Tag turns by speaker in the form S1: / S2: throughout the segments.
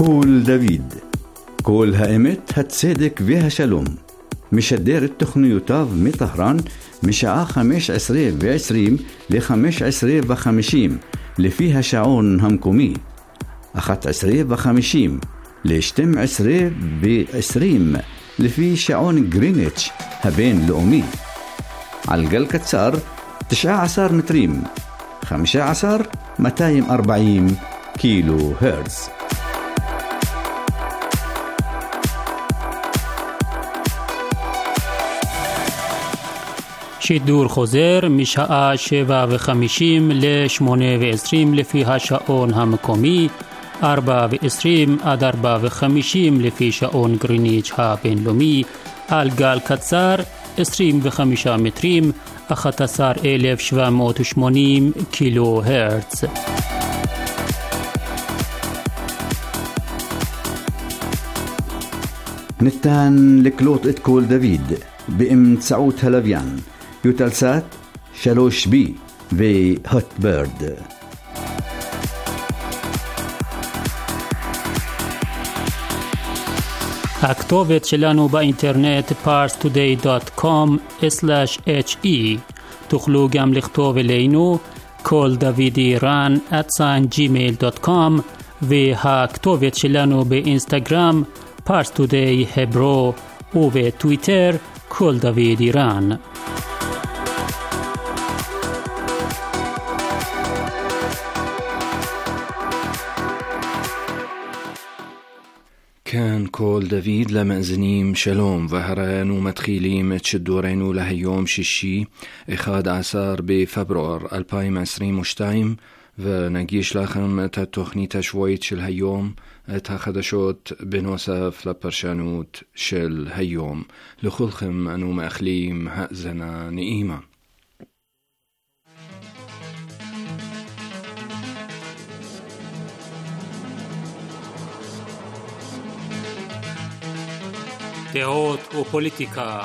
S1: קול דוד, קול האמת, הצדק והשלום. משדר את תוכניותיו מטהרן משעה 15:20 ל-15:50 לפי השעון המקומי, 11:50 ל-12:20 לפי שעון גריניץ' הבינלאומי. על גל קצר 19 מטרים, 15,240 קילו הרץ.
S2: שידור חוזר משעה 7:50 ל-8:20 לפי השעון המקומי, 4:20 עד 4:50 לפי שעון גריניץ' הבינלאומי, על גל קצר 25 מטרים, 11,780 קילו הרץ.
S1: ניתן לקלוט את קול דוד באמצעות הלוויין, יוטלסאט 3B והוטברד.
S2: הכתובת שלנו באינטרנט parstoday.com/he. תוכלו גם לכתוב אלינו קול דוד איראן @gmail.com, והכתובת שלנו באינסטגרם parstoday hebro, ובטוויטר קול דוד איראן.
S3: كان كول دافيد لمأزنيم شلوم وهران ومتخيليم تشدورينو لهيوم ششي 11 بفبراير 2022 ونجيش لخم تتخنيت شويت شل هيوم تخدشوت بنوصف لبرشانوت شل هيوم لخلخم أنو مأخليم هأزنا نئيمة.
S2: דעות ופוליטיקה.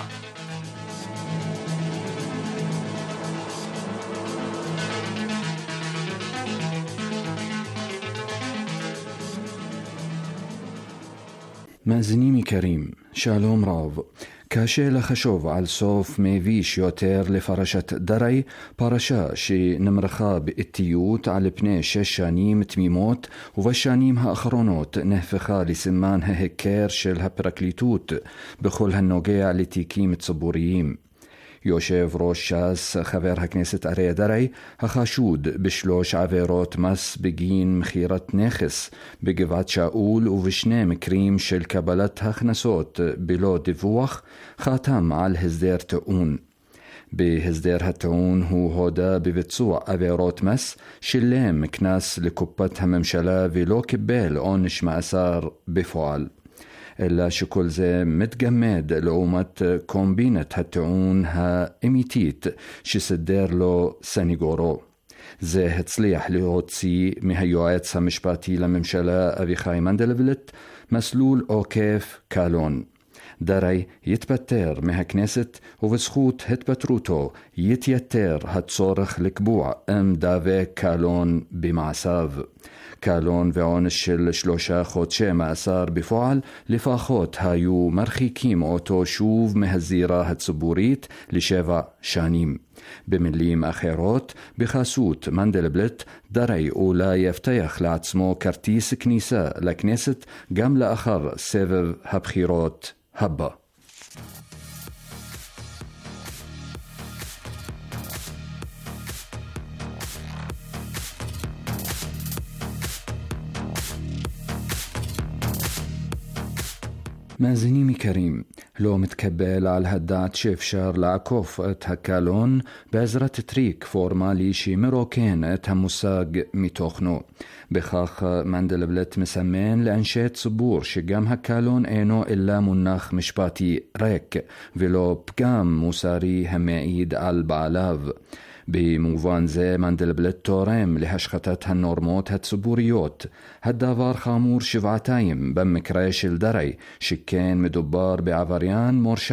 S3: מאזינים יקרים, שלום רב. קשה לחשוב על סוף מביש יותר לפרשת דרי, פרשה שנמרחה באיטיות על פני 6 שנים תמימות, ובשנים האחרונות נהפכה לסימן ההיכר של הפרקליטות בכל הנוגע לתיקים ציבוריים. יושב ראש ש"ס חבר הכנסת אריה דרעי, החשוד ב3 עבירות מס בגין מכירת נכס בגבעת שאול ובשני מקרים של קבלת הכנסות בלא דיווח, חתם על הסדר טיעון. בהסדר הטיעון הוא הודה בביצוע עבירות מס, שילם קנס לקופת הממשלה ולא קיבל עונש מאסר בפועל. אלא שכל זה מתגמד לעומת קומבינת הטיעון האמיתית שסדר לו סניגורו. זה הצליח להוציא מהיועץ המשפטי לממשלה אביחי מנדלבליט מסלול עוקף קלון. דרעי יתפטר מהכנסת, ובזכות התפטרותו יתייתר הצורך לקבוע אם דבק קלון במעשיו. קלון ועונש של 3 חודשי מאסר בפועל לפחות היו מרחיקים אותו שוב מהזירה הציבורית ל7 שנים. במילים אחרות, בחסות מנדלבליט, דרעי אולי יבטיח לעצמו כרטיס כניסה לכנסת גם לאחר סבב הבחירות הבא. מאזינים יקרים, לא מתקבל על הדעת שאפשר לעקוף את הקלון בעזרת טריק פורמלי שמרוקן את המושג מתוכנו. בכך מנדלבליט מסמן לאנשי ציבור שגם הקלון אינו אלא מונח משפטי ריק ולא פגם מוסרי המעיד על בעליו. במובן זה מנדלבליט תורם להשחתת הנורמות הציבוריות. הדבר חמור שבעתיים במקרה של דרעי, שכן מדובר בעבריין מורשע,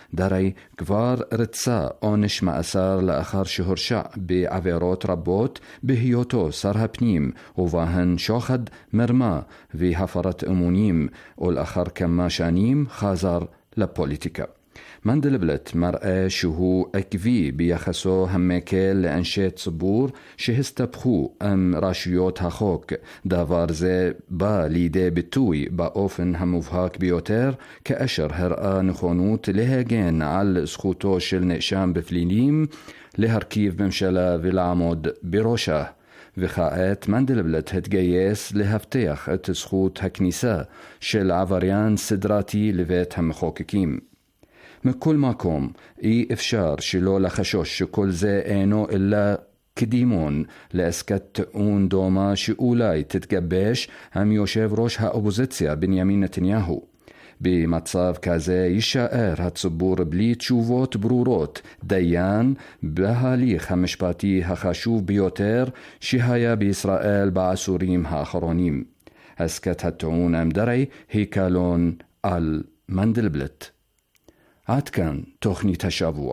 S3: דרי כבר רצה עונש מאסר לאחר שהורשע בעבירות רבות בהיותו שר הפנים, ובהן שוחד, מרמה והפרת אמונים, ולאחר כמה שנים חזר לפוליטיקה. מנדלבלט מראה שהוא עקבי ביחסו המקל לאנשי ציבור שהסתבכו עם רשויות החוק. דבר זה בא לידי ביטוי באופן המובהק ביותר כאשר הראה נכונות להגן על זכותו של נאשם בפלילים להרכיב ממשלה ולעמוד בראשה. וכעת מנדלבלט התגייס להבטיח את זכות הכניסה של עבריין סדרתי לבית המחוקקים. מכל מקום, אי אפשר שלא לחשוש שכל זה אינו אלא קדימון לעסקת טיעון דומה שאולי תתגבש עם יושב ראש האופוזיציה בנימין נתניהו. במצב כזה יישאר הציבור בלי תשובות ברורות דיין בהליך המשפטי החשוב ביותר שהיה בישראל בעשורים האחרונים. עסקת הטיעון עם דרי היא קלון על מנדלבלט. עד כאן תוכנית השבוע.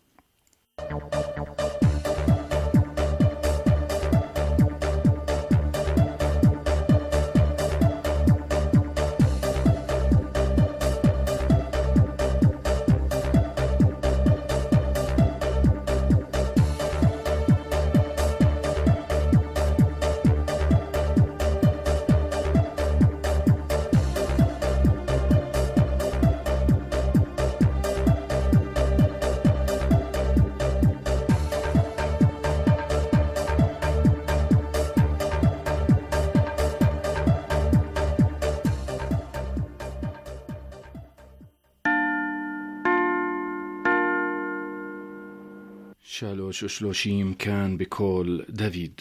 S3: שלוש ושלושים כאן בקול דוד.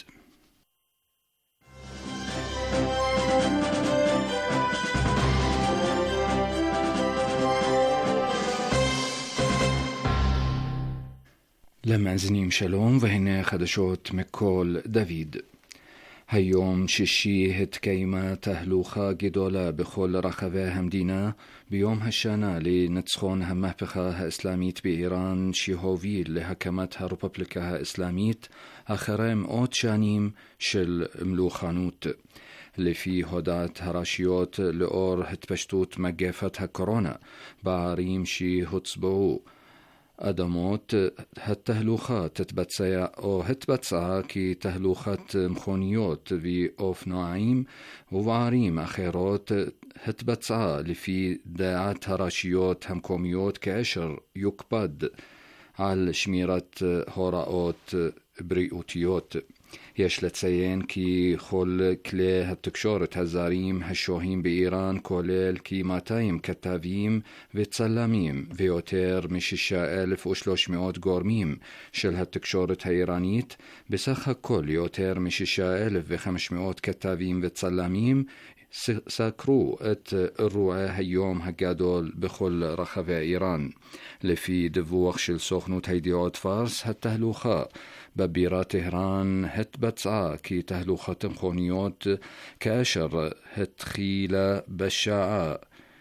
S3: למאזינים שלום, והנה חדשות מקול דוד. היום שישי התקיימה תהלוכה גדולה בכל רחבי המדינה ביום השנה לניצחון המהפכה האסלאמית באיראן שהוביל להקמת הרפובליקה האסלאמית אחרי מאות שנים של מלוכנות. לפי הודעת הרשויות לאור התפשטות מגפת הקורונה בערים שהוצבעו אדמות, התהלוכה התבצעה כתהלוכת מכוניות ואופנועים, ובערים אחרות התבצעה לפי דעת הרשויות המקומיות כאשר יוקפד על שמירת הוראות בריאותיות. יש לציין כי כל כלי התקשורת הזרים השוהים באיראן כולל כ-200 כתבים וצלמים ויותר מ-6,300 גורמים של התקשורת האיראנית, בסך הכל יותר מ-6,500 כתבים וצלמים סקרו את אירועי היום הגדול בכל רחבי איראן. לפי דיווח של סוכנות הידיעות פארס, התהלוכה בבירת טהרן התבצעה כתהלוכת מכוניות כאשר התחילה בשעה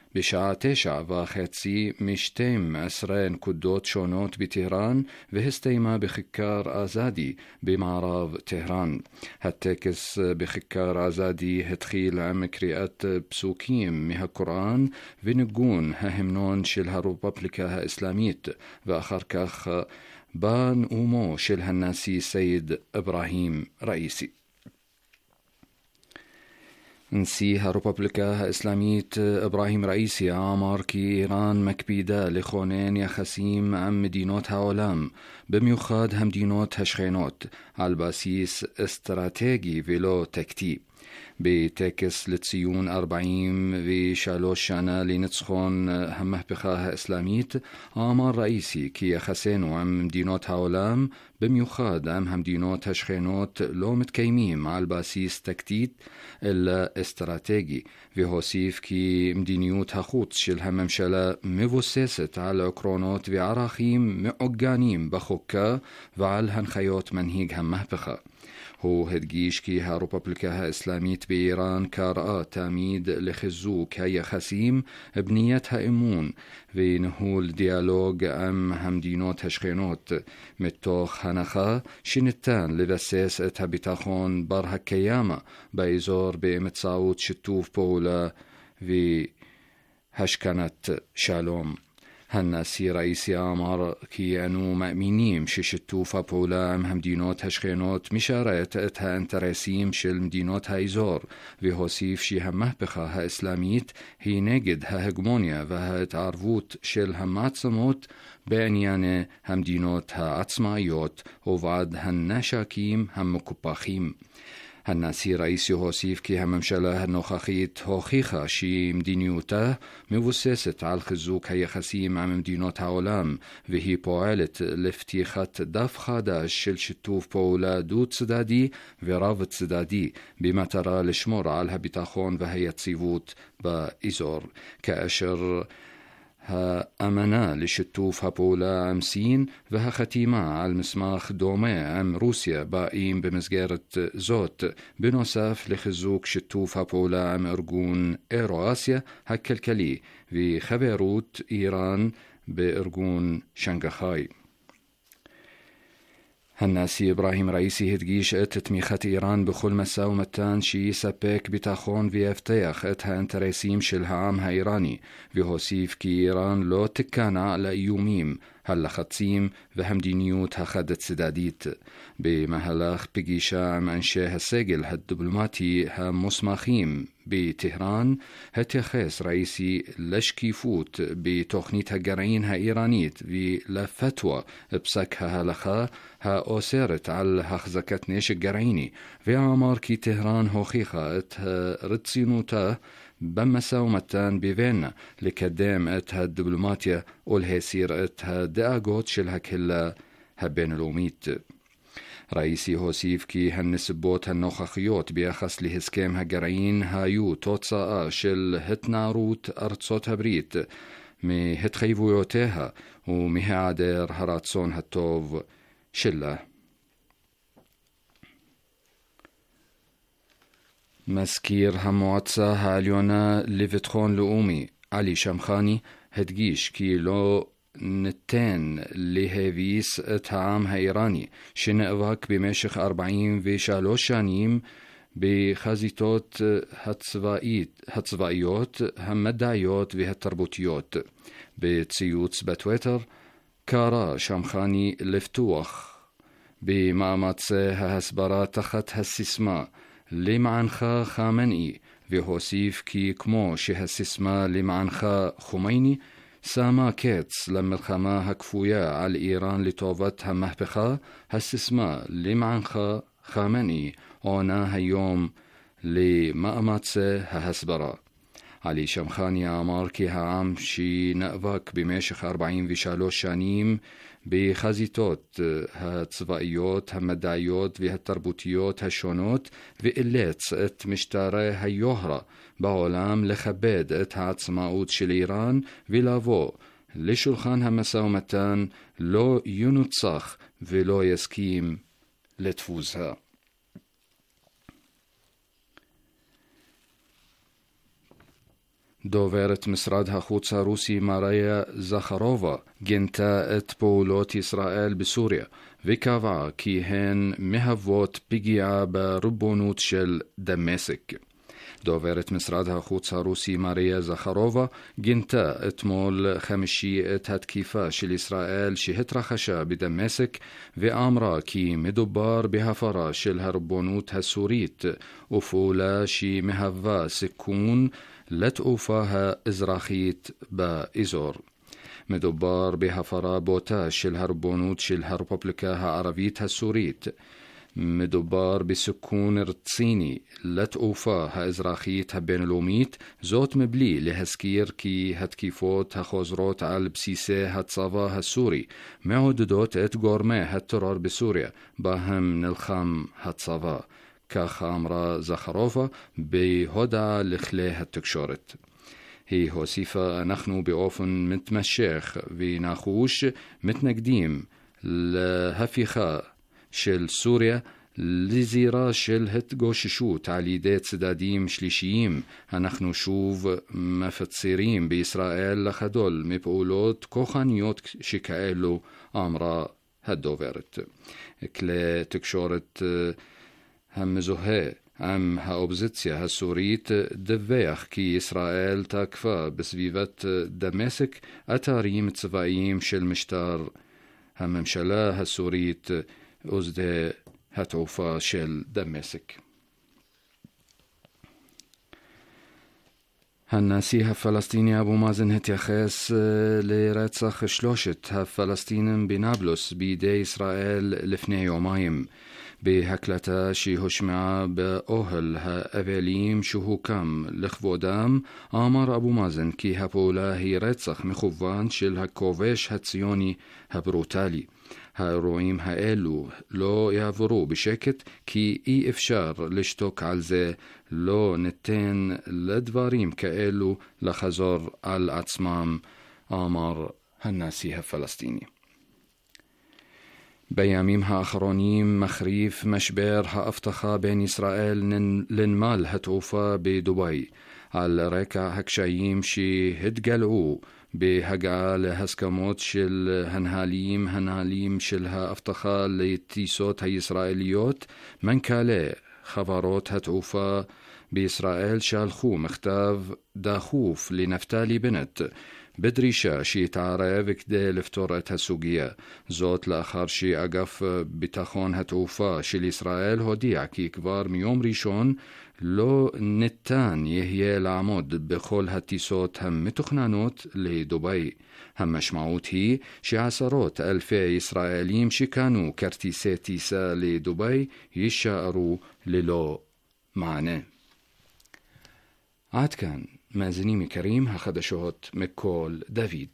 S3: 9:30 מ-12 נקודות שונות בטהרן והסתיימה בכיכר אזאדי במערב טהרן. הטקס בכיכר אזאדי התחיל עם קריאת פסוקים מהקוראן וניגון ההמנון של הרפובליקה האסלאמית, ואחר כך בא נאומו של הנשיא סייד אברהים ראיסי. נשיא הרפובליקה האסלאמית אברהים ראיסי אמר כי איראן מקפידה לכונן יחסים עם מדינות העולם, במיוחד המדינות השכנות, על בסיס אסטרטגי ולא טקטי. בטקס לציון 43 שנה לניצחון המהפכה האסלאמית אמר ראיסי כי יחסינו עם מדינות העולם, במיוחד עם המדינות השכנות, לא מתקיימים על בסיס טקטית אלא אסטרטגי, והוסיף כי מדיניות החוץ של הממשלה מבוססת על עקרונות וערכים מעוגנים בחוקה ועל הנחיות מנהיג המהפכה. هو هدجيش كي هاروبابليكا إسلاميت بإيران كارآ تاميد لخزوك هي خسيم بنيتها إمون في نهول ديالوج همدينوت هشخينوت متوخ هنخا شنتان لبسيس اتها بتاخون برها كياما بايزور بمتصاوت شتوف بولا في هشكنت شالوم هالناسي رئيسي آمر كيانو مأمينيم ششتوفا بولا همدينوت هشخينوت مشارات اتها انترسيم شل مدينوت هايزور وهوسيف شي همهبخة ها إسلاميت هي نجد ها هجمونيا وها تعرفوت شل هماتسموت بانيانه همدينوت ها عطسمايوت ووعد هالناشاكيم هم مكباخيم هالناسي رئيسي هوسيف كي هممشله النوخاخيت هوخيخا شي مدينيوته مبوسست على الخزوك هي خسيم عم مدينوت عولام وهي بوالت لفتيخت دف خاداش شل شتوف بولا دوت سدادي ورافت سدادي بما ترى لشمر على بتاخون وهي تصيفوت بإزور كأشر ها أمنا لشتوف هبولا أمسين وها ختيمة على المسماخ دومي أم روسيا باقيم بمزجارة زوت بنصف لخزوك شتوف هبولا أم أرجون إيرو آسيا هكالكلي في خبيروت إيران بأرجون شنغهاي هالناسي إبراهيم رئيسي هدجيش تتميخة إيران بخل مسا ومتان شي سابيك بتاخون في افتيخ اتها انترسيم شلها عامها إيراني في هوسيف كي إيران لو تكانا على يوميم هلا خطسيم وهم دينيوت هخدت سداديت بمهلاخ بجيشا عم أنشاه السجل هالدبلوماتي هم مسماخيم بتهران هتيخيس رئيسي لشكيفوت بتخنيتها جرعينها إيرانيت في لفتوى بسكها هلخا ها أوسرت على هخزكت نيش الجرعيني في عمار كي تهران هوخيخا اتها رتسينوتا بمسا ومتان بفينا لكدام اتها الدبلوماتيا والهيسير اتها داغوت شلها كلا هبين الوميت رئيسي هوسيف كي هالنسبوت هالنوخخيوت بيخص لهسكام هجرعين هايو توتسا شل هتناروت أرتسوت هبريت مي هتخيفويوتيها ومي عادر هراتسون هالتوف شله مسكير همواتسا هاليونا لفتخون لؤومي علي شمخاني هدجيش كيلو نتين لهيفيس اتعام هايراني شنقواك بمشخ 40 وشالوش شانيم بخازيتوت هتصفائيوت همدعيوت وهالتربوتيوت بتسيوتس بتويتر كارا شمخاني لفتوخ بماماتسه هسبرا تخت هالسسما لمعنخا خامنئي وهوسيف كي كمو شهالسسما لمعنخا خميني ساما كيتس لما الخما هكفويا على إيران لطوفت همهبخا هالسسما لمعنخا خامنئي اونا هيوم لمأماتسه هسبرا علي شمخاني عمار كي هعام شي نقفك بمشخ 40 وشالوش شانيم بخازيتوت هتصفائيوت همدعيوت وهالتربوتيوت هالشونوت وإليتس ات مشتاري هيوهرا بعولام لخباد ات هاتسماوت شل إيران ولافو لشلخان همساومتان لو ينتصخ ولو يسكيم لتفوزها دوفرت مسرادها خوتسا روسي ماريا زاخاروفا جنتا ات بولوت إسرائيل بسوريا وكافا كي هن مهفوت بيجيا بربونوت شل دمسك دوفرت مسرادها خوتسا روسي ماريا زاخاروفا جنتا اتمول خمشي ات هتكيفا شل إسرائيل شهت رخشا بدمسك وآمرا كي مدبار بهفرا شل هربونوت هالسوريت وفولا شي مهفا سكون لتقوفاها إزراخيت بإزور مدبار بهفرا بوتا شل هربونوت شل هربوبليكا عربيت هالسوريت مدبار بسكون رتصيني لتقوفاها إزراخيت هبينلوميت زوت مبلي لهسكير كي هتكيفوت هخوزروت على بسيسي هتصافا هالسوري معوددوت ات غورمي هالترور بسوريا باهم نلخام هتصافا كخامرا زخروفا بهدى لخليه التكشورت هي هوسيفة نحن بأوفن متمشيخ وناخوش متنقديم لهفيخا شل سوريا לזירה של התגוששות על ידי צדדים שלישיים. אנחנו שוב מפצירים בישראל לחדול מפעולות כוחניות שכאלו, אמרה הדוברת. כלי תקשורת המזוהה עם האופוזיציה הסורית דווח כי ישראל תקפה בסביבת דמשק אתרים צבאיים של משטר הממשלה הסורית ושדה התעופה של דמשק. הנשיא הפלסטיני אבו מאזן התייחס לרצח 3 הפלסטינים בנבלוס בידי ישראל לפני יומיים. בהקלטה שהושמעה באוהל האבלים שהוקם לכבודם, אמר אבו מאזן כי הפעולה היא רצח מכוון של הכובש הציוני הברוטלי. האירועים האלו לא יעברו בשקט כי אי אפשר לשתוק על זה. לא ניתן לדברים כאלו לחזור על עצמם, אמר הנשיא הפלסטיני. בימים האחרונים מחריף משבר האבטחה בין ישראל לנמל התעופה בדובאי, על רקע הקשיים שהתגלעו בהגעה להסכמות של הנהלים של האבטחה לטיסות הישראליות. מנכ"לי חברות התעופה בישראל שלחו מכתב דחוף לנפתלי בנט בדרישה שיתערב כדי לפתור את הסוגיה. זאת לאחר שאגף ביטחון התעופה של ישראל הודיע כי כבר מיום ראשון לא ניתן יהיה לעמוד בכל הטיסות המתוכננות לדובאי. המשמעות היא שעשרות אלפי ישראלים שקנו כרטיסי טיסה לדובאי יישארו ללא מענה. עד כאן מאזינים יקרים, החדשות מכל דוד.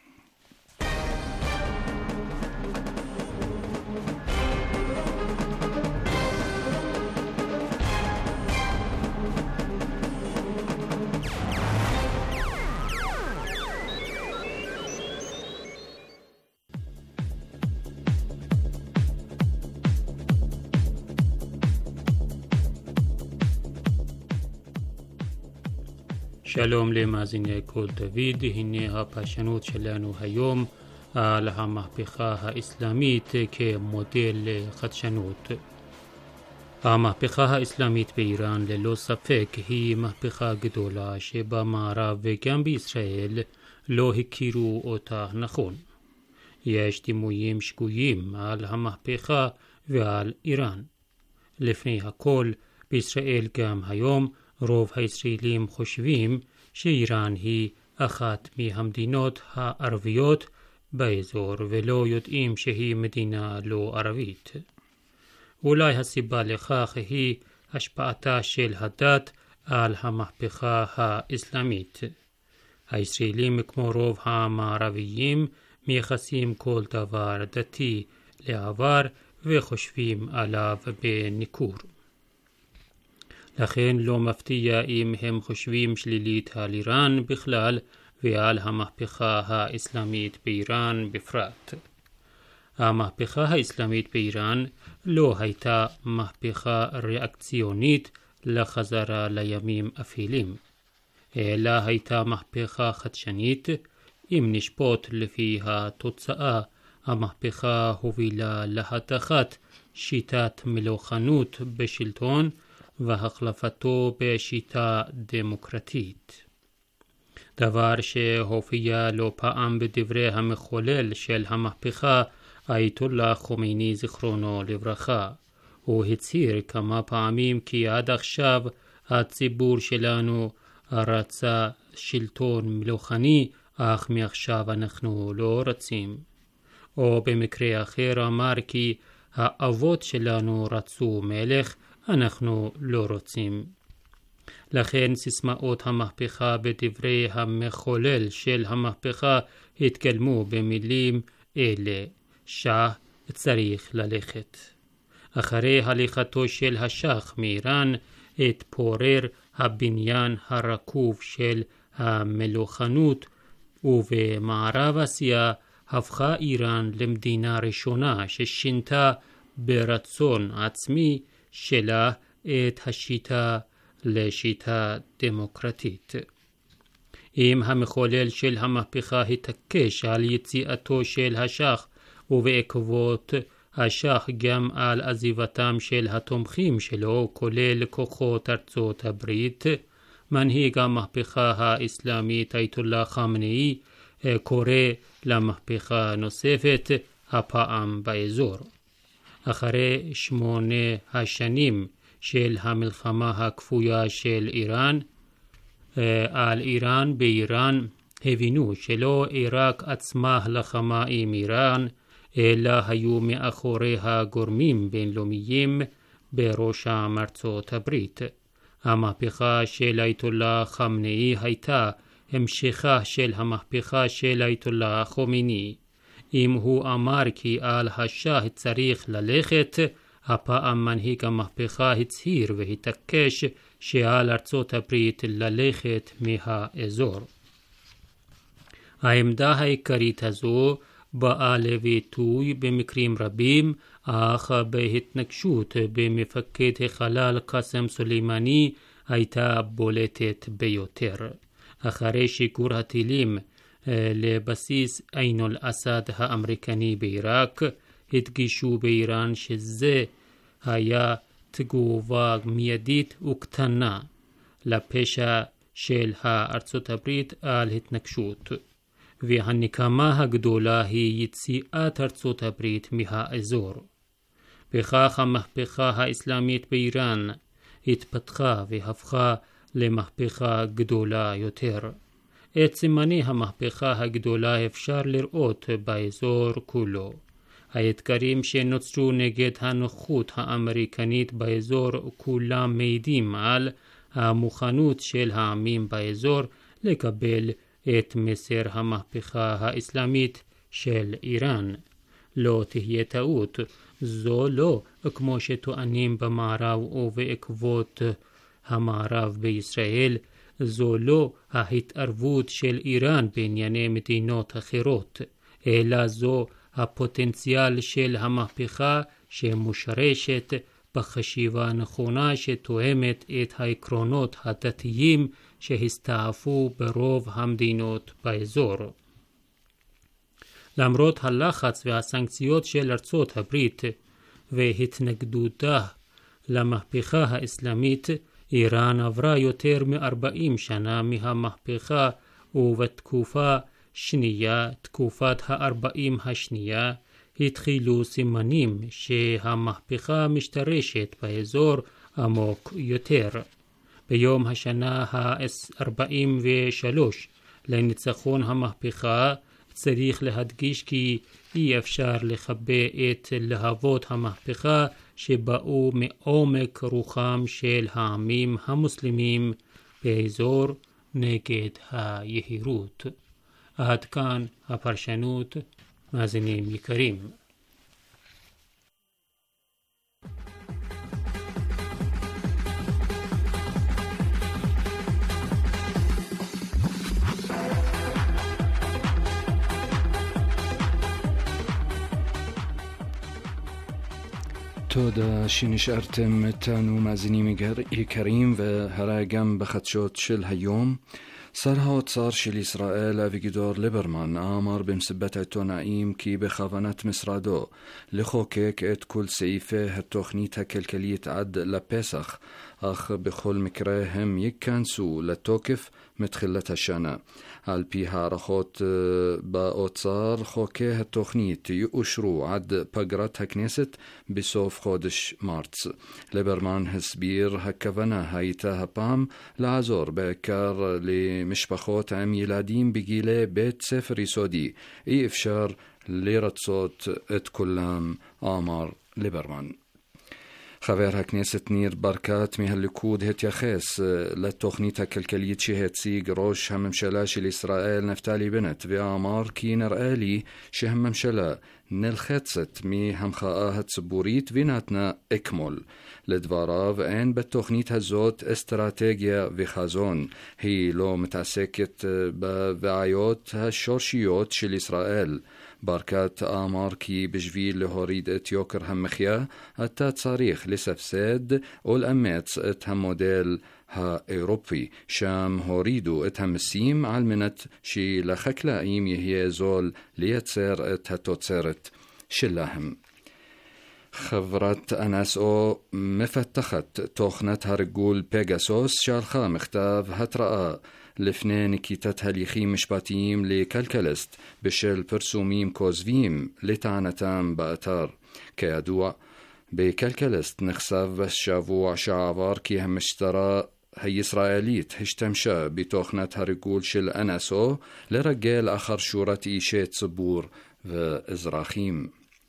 S2: שלום למאזיני קול דוד, הנה הפרשנות שלנו היום על המהפכה האסלאמית כמודל לחדשנות. המהפכה האסלאמית באיראן ללא ספק היא מהפכה גדולה שבמערב וגם בישראל לא הכירו אותה נכון. יש דימויים שגויים על המהפכה ועל איראן. לפני הכל, בישראל גם היום רוב הישראלים חושבים שאיראן היא אחת מהמדינות הערביות באזור ולא יודעים שהיא מדינה לא ערבית. אולי הסיבה לכך היא השפעתה של הדת על המהפכה האסלאמית. הישראלים כמו רוב המערביים מייחסים כל דבר דתי לעבר וחושבים עליו בניכור. לכן לא מפתיע אם הם חושבים שלילית על איראן בכלל ועל המהפכה האסלאמית באיראן בפרט. המהפכה האסלאמית באיראן לא הייתה מהפכה ריאקציונית לחזרה לימים אפלים, אלא הייתה מהפכה חדשנית. אם נשפוט לפי התוצאה, המהפכה הובילה להתחת שיטת מלוכנות בשלטון והחלפתו בשיטה דמוקרטית. דבר שהופיע לא פעם בדברי המחולל של המהפכה, אייתוללה חומייני זיכרונו לברכה. הוא הצהיר כמה פעמים כי עד עכשיו הציבור שלנו רצה שלטון מלוכני, אך מעכשיו אנחנו לא רוצים. או במקרה אחר אמר כי האבות שלנו רצו מלך, אנחנו לא רוצים. לכן סיסמאות המהפכה בדברי המחולל של המהפכה התגלמו במילים אלה: שאה צריך ללכת. אחרי הליכתו של השאה מאיראן התפורר הבניין הרקוב של המלוכנות, ובמערב אסיה הפכה איראן למדינה ראשונה ששינתה ברצון עצמי שלה את השיטה לשיטה דמוקרטית. אם המחולל של המהפכה התעקש על יציאתו של השח ובעקבות השח גם על עזיבתם של התומכים שלו כולל כוחות ארצות הברית, מנהיג המהפכה האסלאמית אייתוללה חמנאי קורא למהפכה נוספת הפעם באזור. אחרי 8 השנים של המלחמה הכפויה של איראן על איראן באיראן הבינו שלא עיראק עצמה לחמה עם איראן, אלא היו מאחוריה גורמים בינלאומיים בראשם ארצות הברית. המהפכה של אייתוללה חמנאי הייתה המשכה של המהפכה של אייתוללה חומייני. אם הוא אמר כי על השאה צריך ללכת, הפעם מנהיג המהפכה הצהיר והתעקש שעל ארצות הברית ללכת מהאזור. העמדה העיקרית הזו באה לביטוי במקרים רבים, אך בהתנגשות במפקד החלל קאסם סולימני הייתה בולטת ביותר. אחרי שיגור הטילים לבסיס עין אל-אסד האמריקני בעיראק, הדגישו באיראן שזה היה תגובה מיידית וקטנה לפשע של ארצות הברית על התנגשות, והנקמה הגדולה היא יציאת ארצות הברית מהאזור. בכך המהפכה האסלאמית באיראן התפתחה והפכה למהפכה גדולה יותר. את סימני המהפכה הגדולה אפשר לראות באזור כולו. האתגרים שנוצרו נגד הנוכחות האמריקנית באזור כולם מעידים על המוכנות של העמים באזור לקבל את מסר המהפכה האסלאמית של איראן. לא תהיה טעות, זו לא כמו שטוענים במערב ובעקבות המערב בישראל, זו לא ההתערבות של איראן בענייני מדינות אחרות, אלא זו הפוטנציאל של המהפכה שמושרשת בחשיבה נכונה שתואמת את העקרונות הדתיים שהסתעפו ברוב המדינות באזור. למרות הלחץ והסנקציות של ארצות הברית והתנגדותה למהפכה האסלאמית, איראן עברה יותר מ-40 שנה מהמהפכה, ובתקופה שנייה, תקופת ה-40 השנייה, התחילו סימנים שהמהפכה משתרשת באזור עמוק יותר. ביום השנה ה-43 לניצחון המהפכה צריך להדגיש כי אי אפשר לכבה את להבות המהפכה שבאו מעומק רוחם של העמים המוסלמים באזור נגד היהירות. עד כאן הפרשנות, מאזינים יקרים.
S3: תודה שנשארתם איתנו מאזינים יקרים, והרי גם בחדשות של היום. שר האוצר של ישראל אביגדור ליברמן אמר במסיבת העיתונאים כי בכוונת משרדו לחוקק את כל סעיפי התוכנית הכלכלית עד לפסח, אך בכל מקרה הם ייכנסו לתוקף מתחילת השנה. על פי הערכות באוצר, חוקי התוכנית יאושרו עד פגרת הכנסת בסוף חודש מרץ. ליברמן הסביר הכוונה הייתה הפעם לעזור בעיקר למשפחות עם ילדים בגילי בית ספר יסודי. אי אפשר לרצות את כולם, אמר ליברמן. חבר הכנסת ניר ברקת מהליכוד התייחס לתוכנית הכלכלית שהציג ראש הממשלה של ישראל נפתלי בנט, ואמר כי נראה לי שהממשלה נלחצת מהמחאה הציבורית ונתנה אקמול. לדבריו, אין בתוכנית הזאת אסטרטגיה וחזון. היא לא מתעסקת בבעיות השורשיות של ישראל. بركات آمار كي بجفيل لهوريد ات يوكر همخيا اتا تصاريخ لسفساد والأمات ات هم موديل ها أوروبي شام هوريدو ات همسيم علمنت شي لخكلايم يهي زول ليتسير ات هتوتسيرت شلاهم خبرت أناس أو مفتخت توخنت هرقول بيغاسوس شالخا مختاف هترأى لفنان كيتت هليخي مشباتيم لكالكالست بشل برسوميم كوزفيم لتعنتام بأتار كيادوع بكالكالست نخساف بس شافوع شعبار كي همشترى هي إسرائيليت هشتمشا بتوخنت هرقول شل أناسو لرجال آخر شورت إيشيت صبور وإزراخيم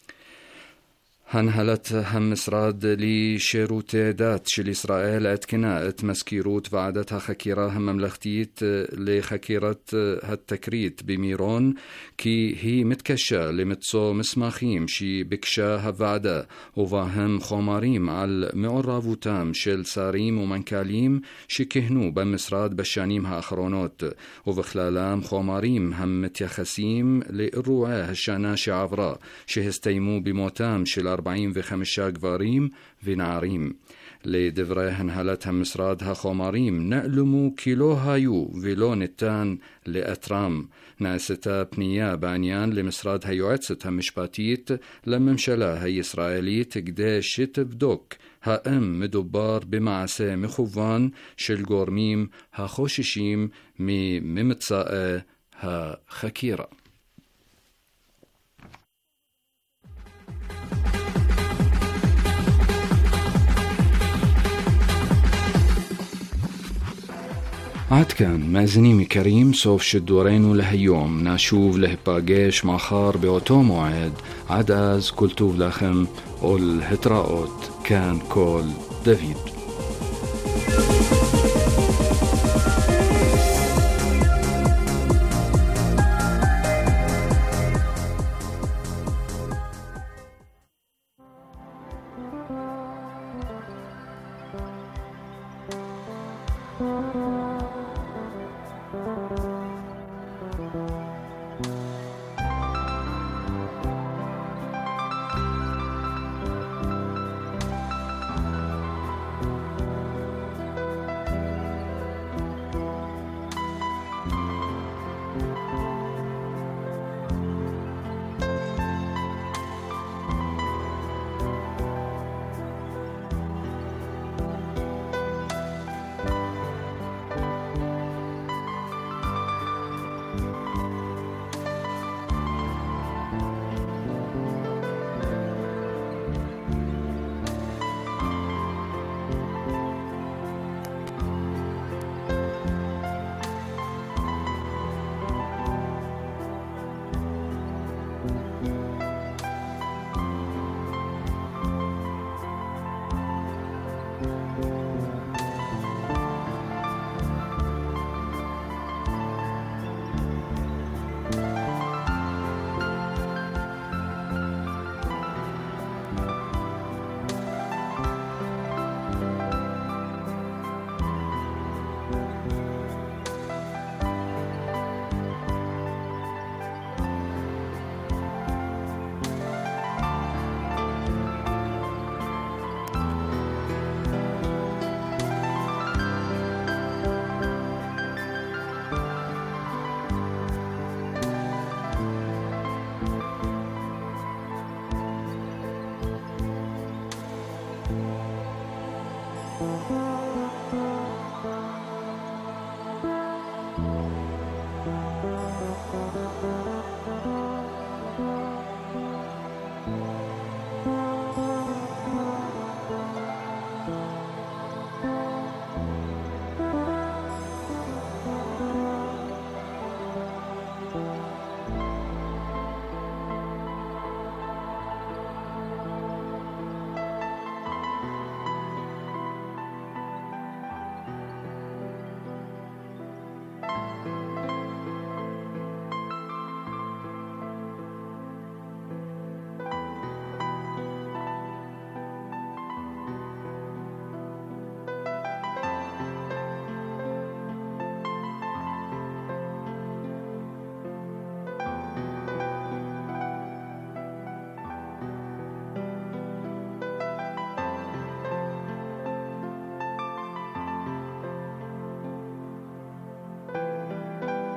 S3: هنهلت هم مسراد لي شيروتيدات شل إسرائيل اتكنا اتمسكيروت وعدتها خكيرة هم مملختيت لخكيرة هالتكريت بميرون كي هي متكشة لمتصو مسماخيم شي بكشا هفعدة وفاهم خوماريم على معرافوتام شل ساريم ومنكاليم شي كهنو بمسراد بشانيم هاخرونوت وبخلالام خوماريم هم متيخسيم لإروعه هشانا شعفرا شهستيمو بموتام شل 45 قواريم ونعريم لدفريهن هلتها مسرادها خوماريم نألمو كيلو هايو فيلون التان لأترام ناستا بنيا بانيان لمسرادها يعدستها مشباتيت لما مشلا هي إسرائيليت قداش تبدوك ها مدوبار بمعسى مخوفان شل قورميم ها خوششيم ممتساء ها خكيرة عاد كان مازنيمي كريم صوف شدورين لهيوم ناشوف له باقيش ماخار بأوتو موعد عد از كلتوف لخم والهتراؤت كان كول دافيد